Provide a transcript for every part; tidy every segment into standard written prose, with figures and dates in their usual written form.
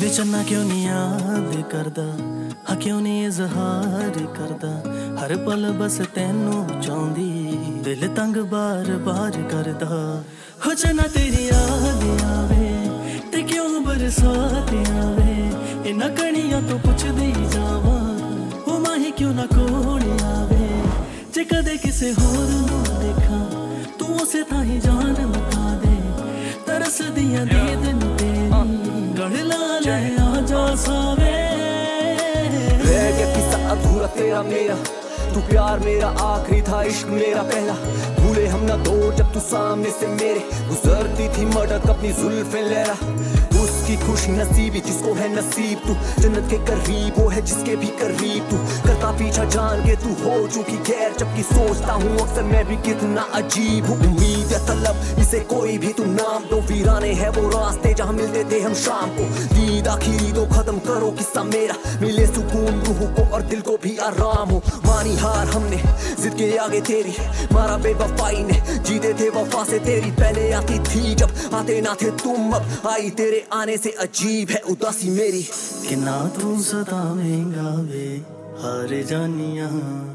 वे चन्ना क्यों नहीं याद करदा, हाँ क्यों नहीं इजहार करदा, हर पल बस तेनू चाहंदी, दिल तंग बार बार करदा। हो चन्ना तेरी याद आवे ते क्यों बरसात आवे, इन्हां कणियां तो पुछदी जावां, ओ माही क्यों ना कोल आवे। जे कदे किसे होर नूं देखा तू उसे थाही जान मुका दे, तरस दियां दीद नूं तेरी गढ़ ला ले आजा सावे। रह गया किस्सा अधूरा तेरा मेरा, तू प्यार मेरा आखिरी था इश्क मेरा पहला। भूले हम ना दो जब तू सामने से मेरे गुजरती थी मटक अपनी जुल्फे लहरा। उसकी खुश नसीबी जिसको है नसीब तू, जन्नत के करीब वो है जिसके भी करीब तू। करता पीछा जान के तू हो चुकी गैर, जबकि सोचता हूँ अक्सर मैं भी कितना अजीब हूँ। उम्मीद या तलब इसे कोई भी तू नाम दो, वीराने है वो रास्ते जहाँ मिलते थे हम शाम को। नींद आखिरी तो खत्म करो किस्सा मेरा, मिले सुकून रूह को और दिल को भी आराम हो। मानी हार हमने जिद के आगे तेरी, मारा बेवफाई ने, जीते थे वफा से तेरी। पहले आती थी जब आते ना थे तुम, अब आई तेरे आने से अजीब है उदासी मेरी। कि ना तू सतावेंगा वे हार जानिया,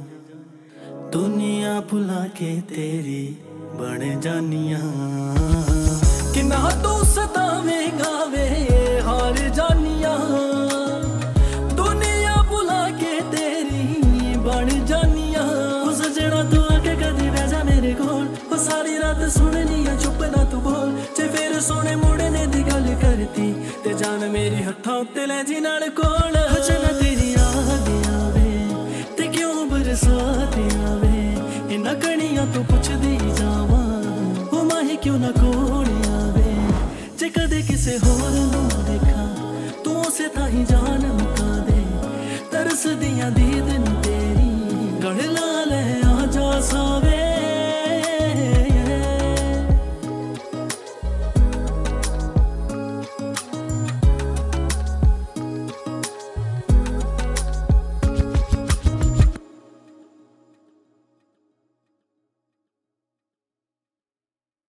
दुनिया भुला के तेरी बन जानिया। कि ना तू सतावेंगा वे हार जानिया, दुनिया भुला के तेरी बन जानिया। उस सजना तू आके कदी बह जा मेरे कोल, वो सारी रात सुननी है चुप ना तू बोल। जे फिर सोने मुड़ने दी गल करती ते जान मेरी हत्थां उत्ते लै जी नाल कोल। चन्ना तेरी याद आवे ते क्यों बरसात आवे, इन्हां कणियां तो पुछदी जावां, ओ माही क्यों ना कोल आवे। जे कदे किसे होर नूं देखा तू उसे थाही जान मुका दे, तरस दियां दीद नूं तेरी गढ़ ला